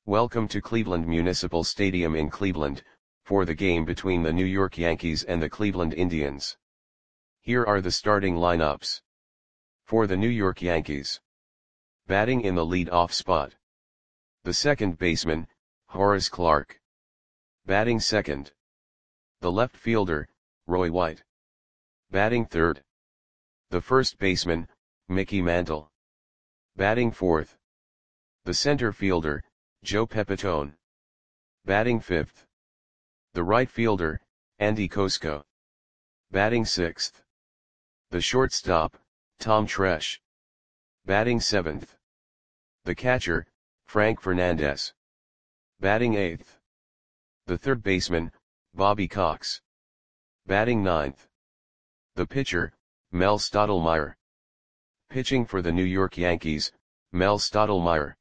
Welcome to Cleveland Municipal Stadium in Cleveland, for the game between the New York Yankees and the Cleveland Indians. Here are the starting lineups. For the New York Yankees. Batting in the lead-off spot. The second baseman, Horace Clarke. Batting second. The left fielder, Roy White. Batting third. The first baseman, Mickey Mantle. Batting fourth. The center fielder, Joe Pepitone. Batting fifth. The right fielder, Andy Kosko. Batting sixth. The shortstop, Tom Tresh. Batting seventh. The catcher, Frank Fernandez. Batting eighth. The third baseman, Bobby Cox. Batting ninth. The pitcher, Mel Stottlemyre. Pitching for the New York Yankees, Mel Stottlemyre.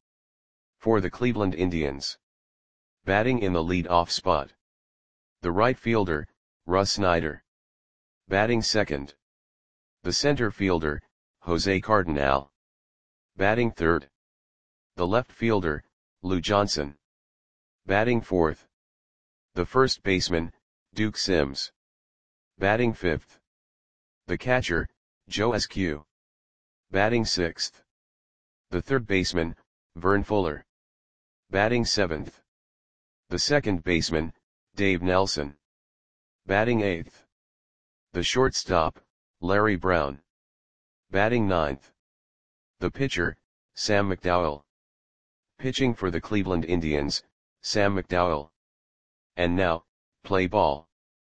For the Cleveland Indians. Batting in the lead-off spot. The right fielder, Russ Snyder. Batting second. The center fielder, Jose Cardinal. Batting third. The left fielder, Lou Johnson. Batting fourth. The first baseman, Duke Sims. Batting fifth. The catcher, Joe Eskew. Batting sixth. The third baseman, Vern Fuller. Batting seventh. The second baseman, Dave Nelson. Batting eighth. The shortstop, Larry Brown. Batting ninth. The pitcher, Sam McDowell. Pitching for the Cleveland Indians, Sam McDowell. And now, play ball.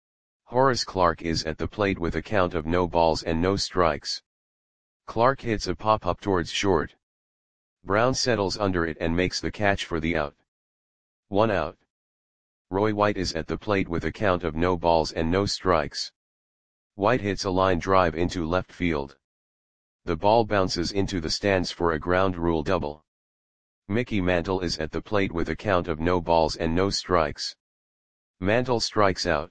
Horace Clarke is at the plate with a count of no balls and no strikes. Clarke hits a pop-up towards short. Brown settles under it and makes the catch for the out. 1 out. Roy White is at the plate with a count of no balls and no strikes. White hits a line drive into left field. The ball bounces into the stands for a ground rule double. Mickey Mantle is at the plate with a count of no balls and no strikes. Mantle strikes out.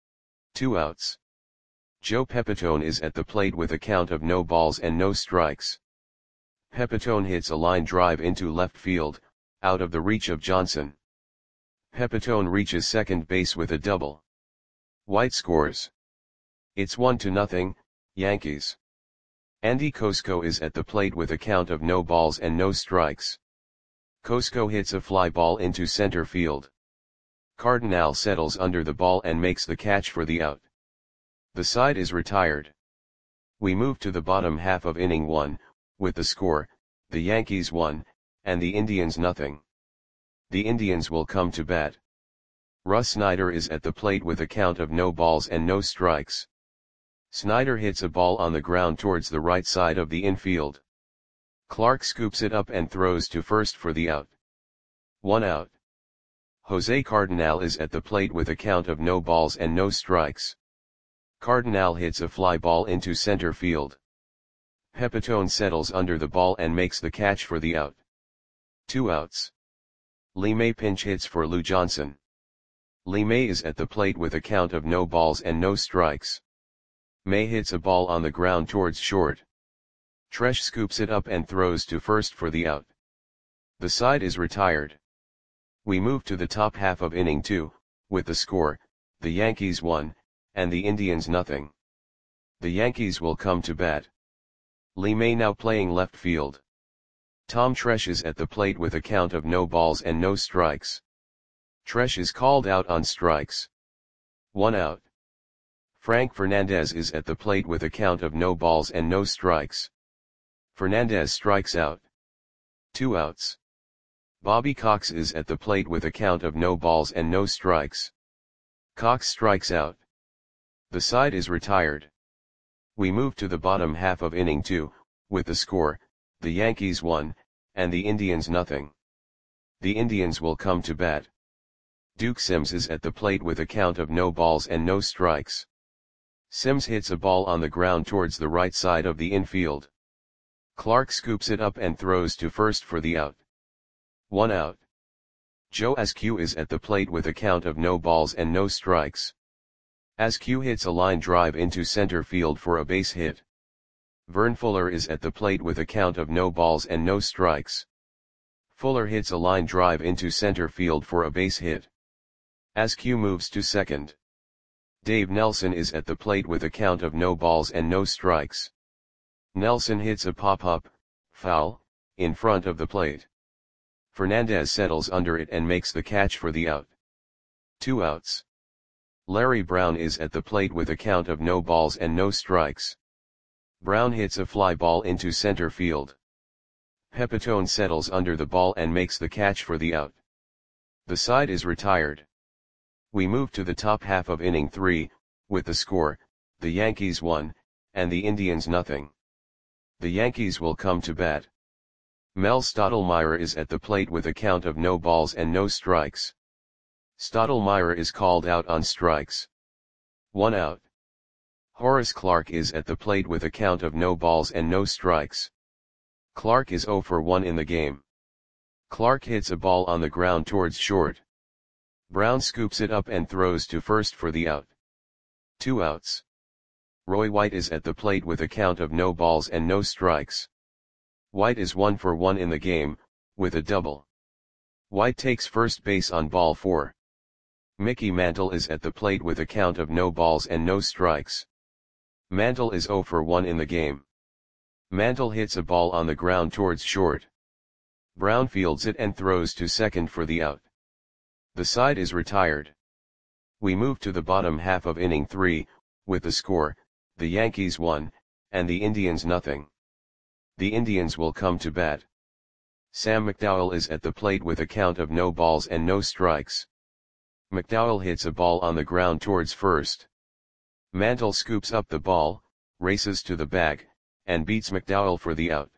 2 outs. Joe Pepitone is at the plate with a count of no balls and no strikes. Pepitone hits a line drive into left field, out of the reach of Johnson. Pepitone reaches second base with a double. White scores. It's 1-0, Yankees. Andy Kosko is at the plate with a count of no balls and no strikes. Kosko hits a fly ball into center field. Cardinal settles under the ball and makes the catch for the out. The side is retired. We move to the bottom half of inning 1, with the score, the Yankees 1, and the Indians 0. The Indians will come to bat. Russ Snyder is at the plate with a count of no balls and no strikes. Snyder hits a ball on the ground towards the right side of the infield. Clarke scoops it up and throws to first for the out. 1 out. Jose Cardinal is at the plate with a count of no balls and no strikes. Cardinal hits a fly ball into center field. Pepitone settles under the ball and makes the catch for the out. 2 outs. Lee May pinch hits for Lou Johnson. Lee May is at the plate with a count of no balls and no strikes. May hits a ball on the ground towards short. Tresh scoops it up and throws to first for the out. The side is retired. We move to the top half of inning 2, with the score, the Yankees 1, and the Indians 0. The Yankees will come to bat. Lee May now playing left field. Tom Tresh is at the plate with a count of no balls and no strikes. Tresh is called out on strikes. 1 out. Frank Fernandez is at the plate with a count of no balls and no strikes. Fernandez strikes out. 2 outs. Bobby Cox is at the plate with a count of no balls and no strikes. Cox strikes out. The side is retired. We move to the bottom half of inning 2, with the score, the Yankees 1, and the Indians 0. The Indians will come to bat. Duke Sims is at the plate with a count of no balls and no strikes. Sims hits a ball on the ground towards the right side of the infield. Clarke scoops it up and throws to first for the out. 1 out. Joe Eskew is at the plate with a count of no balls and no strikes. Eskew hits a line drive into center field for a base hit. Vern Fuller is at the plate with a count of no balls and no strikes. Fuller hits a line drive into center field for a base hit. Askew moves to second. Dave Nelson is at the plate with a count of no balls and no strikes. Nelson hits a pop-up, foul, in front of the plate. Fernandez settles under it and makes the catch for the out. 2 outs. Larry Brown is at the plate with a count of no balls and no strikes. Brown hits a fly ball into center field. Pepitone settles under the ball and makes the catch for the out. The side is retired. We move to the top half of inning 3, with the score, the Yankees 1, and the Indians nothing. The Yankees will come to bat. Mel Stottlemyre is at the plate with a count of no balls and no strikes. Stottlemyre is called out on strikes. 1 out. Horace Clarke is at the plate with a count of no balls and no strikes. Clarke is 0 for 1 in the game. Clarke hits a ball on the ground towards short. Brown scoops it up and throws to first for the out. 2 outs. Roy White is at the plate with a count of no balls and no strikes. White is 1 for 1 in the game, with a double. White takes first base on ball 4. Mickey Mantle is at the plate with a count of no balls and no strikes. Mantle is 0 for 1 in the game. Mantle hits a ball on the ground towards short. Brown fields it and throws to second for the out. The side is retired. We move to the bottom half of inning 3, with the score, the Yankees 1, and the Indians nothing. The Indians will come to bat. Sam McDowell is at the plate with a count of no balls and no strikes. McDowell hits a ball on the ground towards first. Mantle scoops up the ball, races to the bag, and beats McDowell for the out.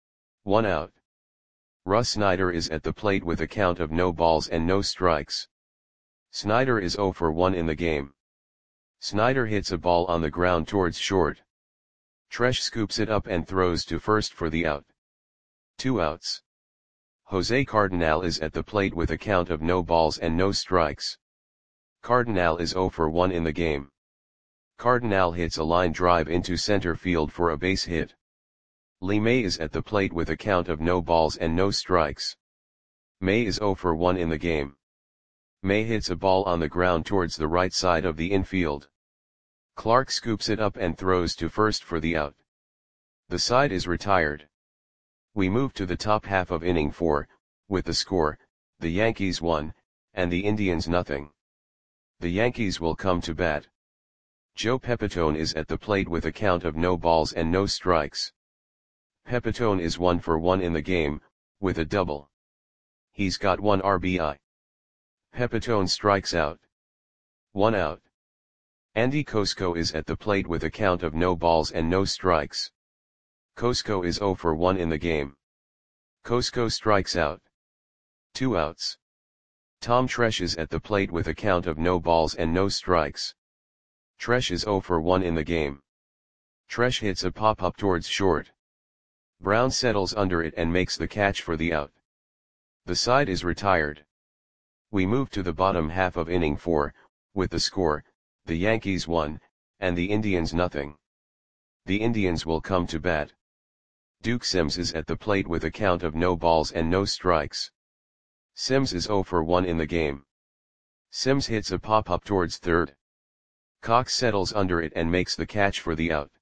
1 out. Russ Snyder is at the plate with a count of no balls and no strikes. Snyder is 0 for 1 in the game. Snyder hits a ball on the ground towards short. Tresh scoops it up and throws to first for the out. 2 outs. Jose Cardinal is at the plate with a count of no balls and no strikes. Cardinal is 0 for 1 in the game. Cardinal hits a line drive into center field for a base hit. Lee May is at the plate with a count of no balls and no strikes. May is 0 for 1 in the game. May hits a ball on the ground towards the right side of the infield. Clarke scoops it up and throws to first for the out. The side is retired. We move to the top half of inning 4, with the score, the Yankees 1, and the Indians nothing. The Yankees will come to bat. Joe Pepitone is at the plate with a count of no balls and no strikes. Pepitone is 1 for 1 in the game, with a double. He's got 1 RBI. Pepitone strikes out. 1 out. Andy Cosco is at the plate with a count of no balls and no strikes. Cosco is 0 for 1 in the game. Cosco strikes out. 2 outs. Tom Tresh is at the plate with a count of no balls and no strikes. Tresh is 0 for 1 in the game. Tresh hits a pop-up towards short. Brown settles under it and makes the catch for the out. The side is retired. We move to the bottom half of inning 4, with the score, the Yankees 1, and the Indians nothing. The Indians will come to bat. Duke Sims is at the plate with a count of no balls and no strikes. Sims is 0 for 1 in the game. Sims hits a pop-up towards third. Cox settles under it and makes the catch for the out.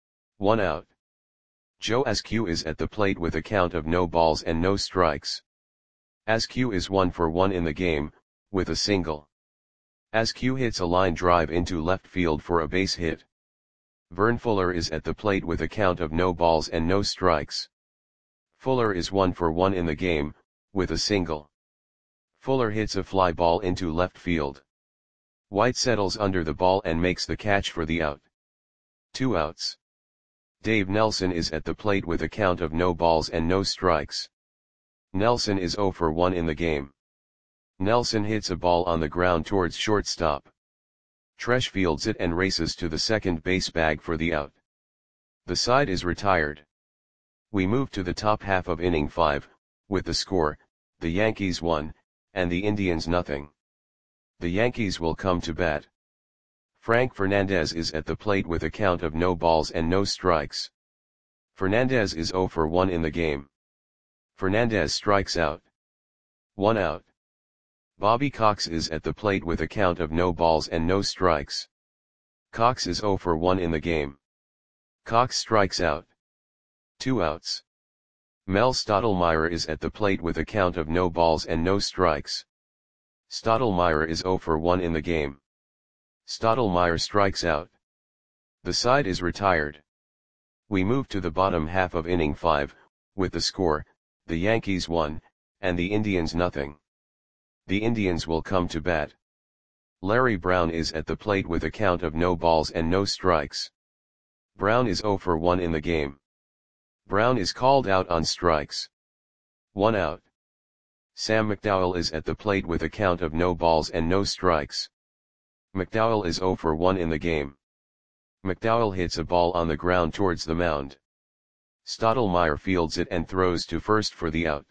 1 out. Joe Askew is at the plate with a count of no balls and no strikes. Askew is 1 for 1 in the game, with a single. Askew hits a line drive into left field for a base hit. Vern Fuller is at the plate with a count of no balls and no strikes. Fuller is 1 for 1 in the game, with a single. Fuller hits a fly ball into left field. White settles under the ball and makes the catch for the out. 2 outs. Dave Nelson is at the plate with a count of no balls and no strikes. Nelson is 0 for 1 in the game. Nelson hits a ball on the ground towards shortstop. Tresh fields it and races to the second base bag for the out. The side is retired. We move to the top half of inning 5, with the score, the Yankees 1, and the Indians nothing. The Yankees will come to bat. Frank Fernandez is at the plate with a count of no balls and no strikes. Fernandez is 0 for 1 in the game. Fernandez strikes out. 1 out. Bobby Cox is at the plate with a count of no balls and no strikes. Cox is 0 for 1 in the game. Cox strikes out. 2 outs. Mel Stottlemyre is at the plate with a count of no balls and no strikes. Stottlemyre is 0 for 1 in the game. Stottlemyre strikes out. The side is retired. We move to the bottom half of inning 5, with the score, the Yankees 1, and the Indians nothing. The Indians will come to bat. Larry Brown is at the plate with a count of no balls and no strikes. Brown is 0 for 1 in the game. Brown is called out on strikes. 1 out. Sam McDowell is at the plate with a count of no balls and no strikes. McDowell is 0 for 1 in the game. McDowell hits a ball on the ground towards the mound. Stottlemyre fields it and throws to first for the out.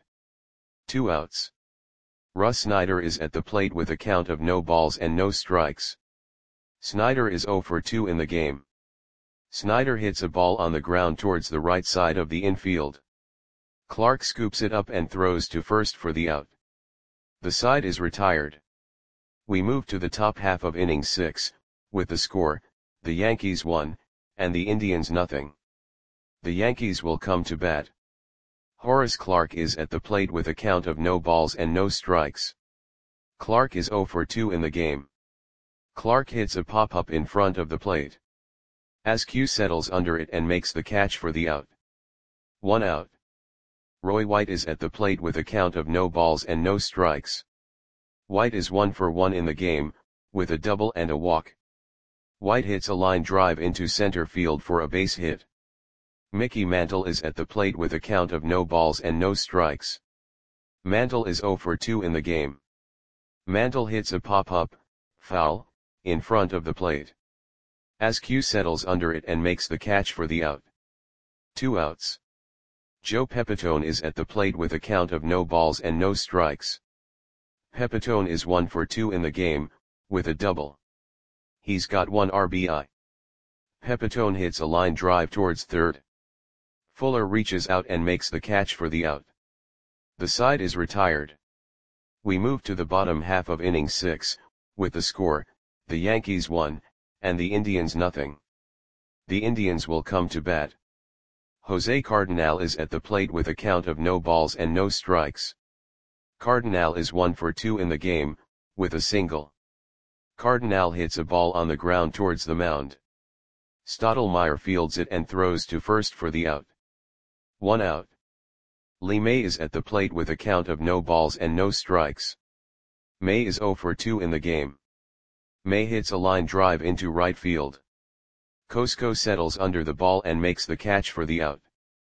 2 outs. Russ Snyder is at the plate with a count of no balls and no strikes. Snyder is 0 for 2 in the game. Snyder hits a ball on the ground towards the right side of the infield. Clark scoops it up and throws to first for the out. The side is retired. We move to the top half of inning 6, with the score, the Yankees 1, and the Indians nothing. The Yankees will come to bat. Horace Clarke is at the plate with a count of no balls and no strikes. Clarke is 0 for 2 in the game. Clarke hits a pop-up in front of the plate. Askew settles under it and makes the catch for the out. 1 out. Roy White is at the plate with a count of no balls and no strikes. White is 1 for 1 in the game, with a double and a walk. White hits a line drive into center field for a base hit. Mickey Mantle is at the plate with a count of no balls and no strikes. Mantle is 0 for 2 in the game. Mantle hits a pop-up, foul, in front of the plate. Askew settles under it and makes the catch for the out. 2 outs. Joe Pepitone is at the plate with a count of no balls and no strikes. Pepitone is 1 for 2 in the game, with a double. He's got 1 RBI. Pepitone hits a line drive towards third. Fuller reaches out and makes the catch for the out. The side is retired. We move to the bottom half of inning 6, with the score, the Yankees 1, and the Indians nothing. The Indians will come to bat. Jose Cardenal is at the plate with a count of no balls and no strikes. Cardenal is 1 for 2 in the game, with a single. Cardenal hits a ball on the ground towards the mound. Stottlemyre fields it and throws to first for the out. 1 out. Lee May is at the plate with a count of no balls and no strikes. May is 0 for 2 in the game. May hits a line drive into right field. Cosco settles under the ball and makes the catch for the out.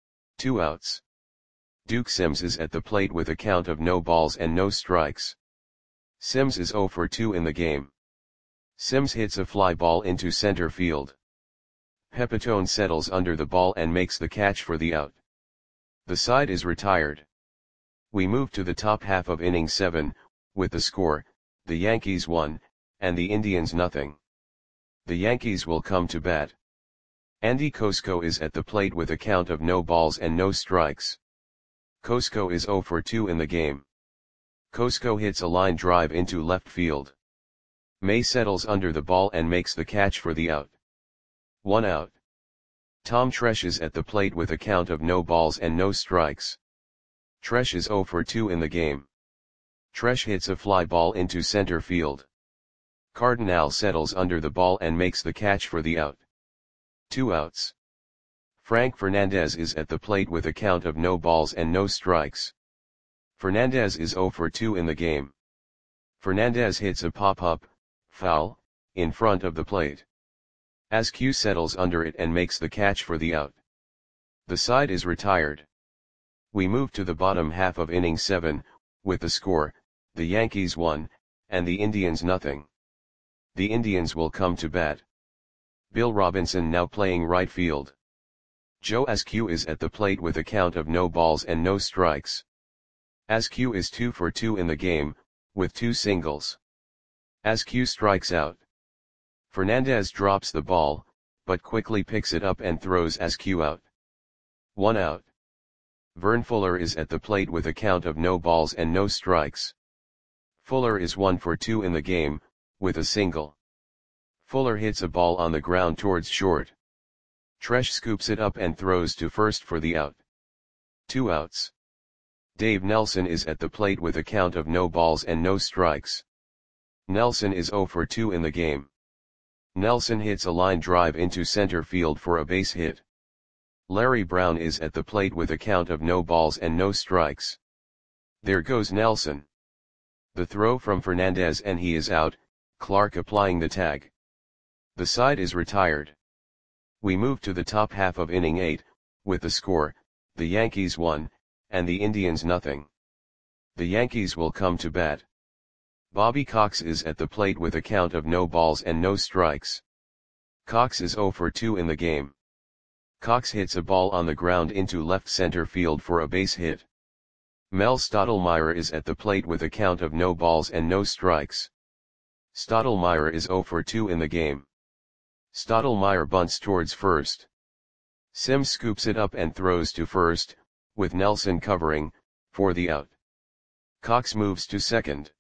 2 outs. Duke Sims is at the plate with a count of no balls and no strikes. Sims is 0 for 2 in the game. Sims hits a fly ball into center field. Pepitone settles under the ball and makes the catch for the out. The side is retired. We move to the top half of inning 7, with the score, the Yankees 1, and the Indians nothing. The Yankees will come to bat. Andy Cosco is at the plate with a count of no balls and no strikes. Cosco is 0 for 2 in the game. Cosco hits a line drive into left field. May settles under the ball and makes the catch for the out. 1 out. Tom Tresh is at the plate with a count of no balls and no strikes. Tresh is 0 for 2 in the game. Tresh hits a fly ball into center field. Cardenal settles under the ball and makes the catch for the out. 2 outs. Frank Fernandez is at the plate with a count of no balls and no strikes. Fernandez is 0 for 2 in the game. Fernandez hits a pop-up, foul, in front of the plate. Askew settles under it and makes the catch for the out. The side is retired. We move to the bottom half of inning 7, with the score, the Yankees 1, and the Indians nothing. The Indians will come to bat. Bill Robinson now playing right field. Joe Askew is at the plate with a count of no balls and no strikes. Askew is 2 for 2 in the game, with 2 singles. Askew strikes out. Fernandez drops the ball, but quickly picks it up and throws Askew out. 1 out. Vern Fuller is at the plate with a count of no balls and no strikes. Fuller is 1 for 2 in the game, with a single. Fuller hits a ball on the ground towards short. Tresh scoops it up and throws to first for the out. 2 outs. Dave Nelson is at the plate with a count of no balls and no strikes. Nelson is 0 for 2 in the game. Nelson hits a line drive into center field for a base hit. Larry Brown is at the plate with a count of no balls and no strikes. There goes Nelson. The throw from Fernandez and he is out, Clark applying the tag. The side is retired. We move to the top half of inning 8, with the score, the Yankees 1, and the Indians nothing. The Yankees will come to bat. Bobby Cox is at the plate with a count of no balls and no strikes. Cox is 0 for 2 in the game. Cox hits a ball on the ground into left center field for a base hit. Mel Stottlemyre is at the plate with a count of no balls and no strikes. Stottlemyre is 0 for 2 in the game. Stottlemyre bunts towards first. Sims scoops it up and throws to first, with Nelson covering, for the out. Cox moves to second.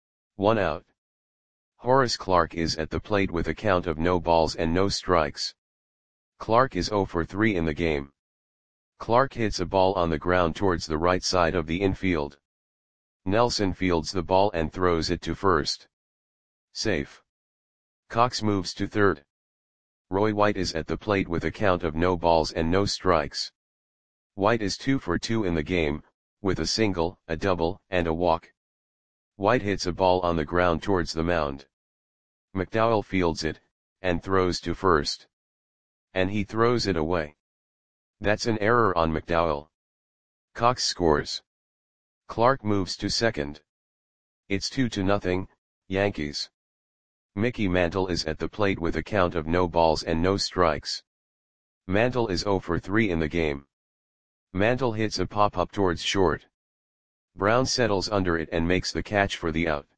1 out. Horace Clarke is at the plate with a count of no balls and no strikes. Clarke is 0 for 3 in the game. Clarke hits a ball on the ground towards the right side of the infield. Nelson fields the ball and throws it to first. Safe. Cox moves to third. Roy White is at the plate with a count of no balls and no strikes. White is 2 for 2 in the game, with a single, a double, and a walk. White hits a ball on the ground towards the mound. McDowell fields it, and throws to first. And he throws it away. That's an error on McDowell. Cox scores. Clarke moves to second. It's 2-0, Yankees. Mickey Mantle is at the plate with a count of no balls and no strikes. Mantle is 0 for 3 in the game. Mantle hits a pop-up towards short. Brown settles under it and makes the catch for the out.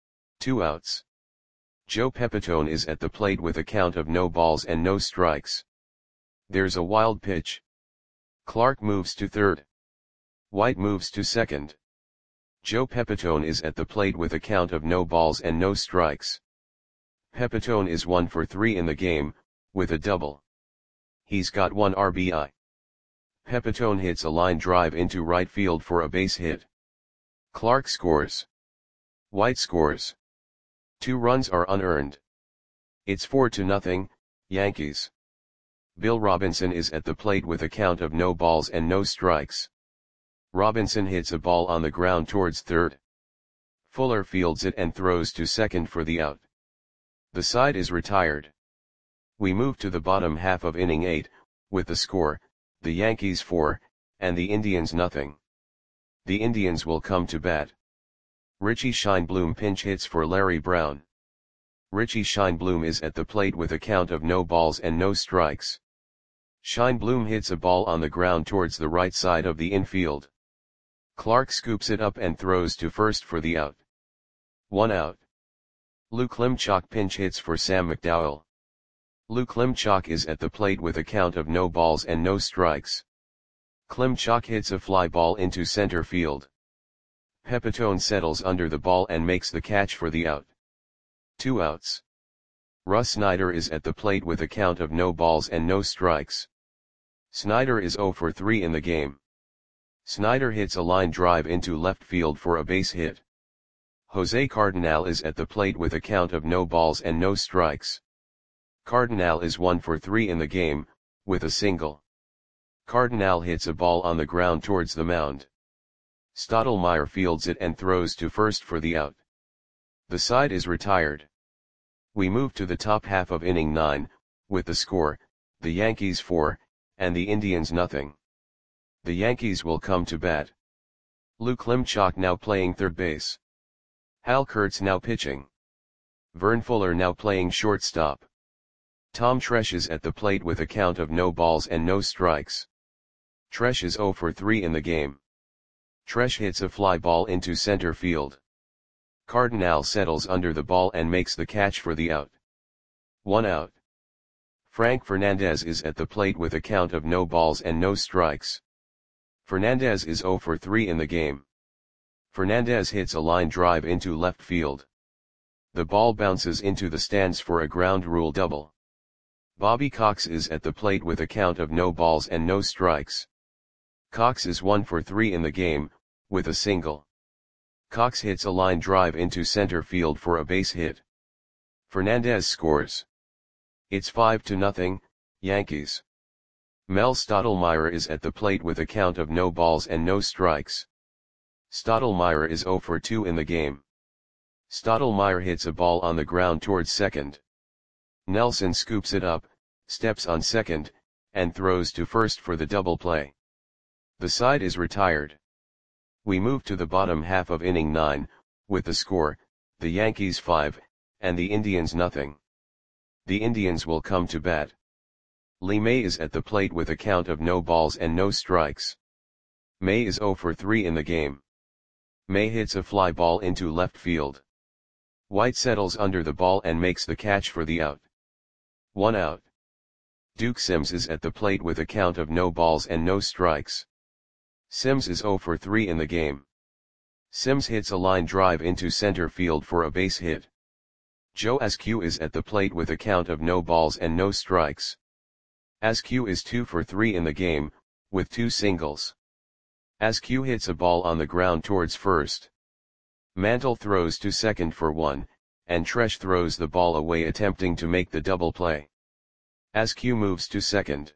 2 outs. Joe Pepitone is at the plate with a count of no balls and no strikes. There's a wild pitch. Clarke moves to third. White moves to second. Joe Pepitone is at the plate with a count of no balls and no strikes. Pepitone is 1 for 3 in the game, with a double. He's got 1 RBI. Pepitone hits a line drive into right field for a base hit. Clarke scores. White scores. 2 runs are unearned. It's 4-0, Yankees. Bill Robinson is at the plate with a count of no balls and no strikes. Robinson hits a ball on the ground towards third. Fuller fields it and throws to second for the out. The side is retired. We move to the bottom half of inning 8, with the score, the Yankees 4, and the Indians nothing. The Indians will come to bat. Richie Scheinblum pinch hits for Larry Brown. Richie Scheinblum is at the plate with a count of no balls and no strikes. Scheinblum hits a ball on the ground towards the right side of the infield. Clarke scoops it up and throws to first for the out. 1 out. Lou Klimchak pinch hits for Sam McDowell. Lou Klimchak is at the plate with a count of no balls and no strikes. Klimchak hits a fly ball into center field. Pepitone settles under the ball and makes the catch for the out. 2 outs. Russ Snyder is at the plate with a count of no balls and no strikes. Snyder is 0 for 3 in the game. Snyder hits a line drive into left field for a base hit. Jose Cardinal is at the plate with a count of no balls and no strikes. Cardinal is 1 for 3 in the game, with a single. Cardinal hits a ball on the ground towards the mound. Stottlemyre fields it and throws to first for the out. The side is retired. We move to the top half of inning 9, with the score, the Yankees 4, and the Indians nothing. The Yankees will come to bat. Lou Klimchak now playing third base. Hal Kurtz now pitching. Vern Fuller now playing shortstop. Tom Tresh is at the plate with a count of no balls and no strikes. Tresh is 0 for 3 in the game. Tresh hits a fly ball into center field. Cardinal settles under the ball and makes the catch for the out. 1 out. Frank Fernandez is at the plate with a count of no balls and no strikes. Fernandez is 0 for 3 in the game. Fernandez hits a line drive into left field. The ball bounces into the stands for a ground rule double. Bobby Cox is at the plate with a count of no balls and no strikes. Cox is 1 for 3 in the game, with a single. Cox hits a line drive into center field for a base hit. Fernandez scores. It's 5-0, Yankees. Mel Stottlemyre is at the plate with a count of no balls and no strikes. Stottlemyre is 0 for 2 in the game. Stottlemyre hits a ball on the ground towards second. Nelson scoops it up, steps on second, and throws to first for the double play. The side is retired. We move to the bottom half of inning 9, with the score, the Yankees 5, and the Indians nothing. The Indians will come to bat. Lee May is at the plate with a count of no balls and no strikes. May is 0 for 3 in the game. May hits a fly ball into left field. White settles under the ball and makes the catch for the out. 1 out. Duke Sims is at the plate with a count of no balls and no strikes. Sims is 0 for 3 in the game. Sims hits a line drive into center field for a base hit. Joe Askew is at the plate with a count of no balls and no strikes. Askew is 2 for 3 in the game, with 2 singles. Askew hits a ball on the ground towards first. Mantle throws to second for 1, and Tresh throws the ball away attempting to make the double play. Askew moves to second.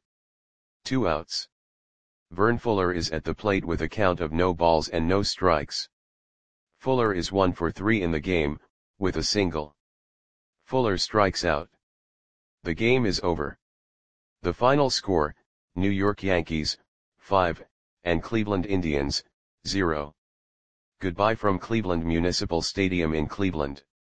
2 outs. Vern Fuller is at the plate with a count of no balls and no strikes. Fuller is 1 for 3 in the game, with a single. Fuller strikes out. The game is over. The final score, New York Yankees, 5, and Cleveland Indians, 0. Goodbye from Cleveland Municipal Stadium in Cleveland.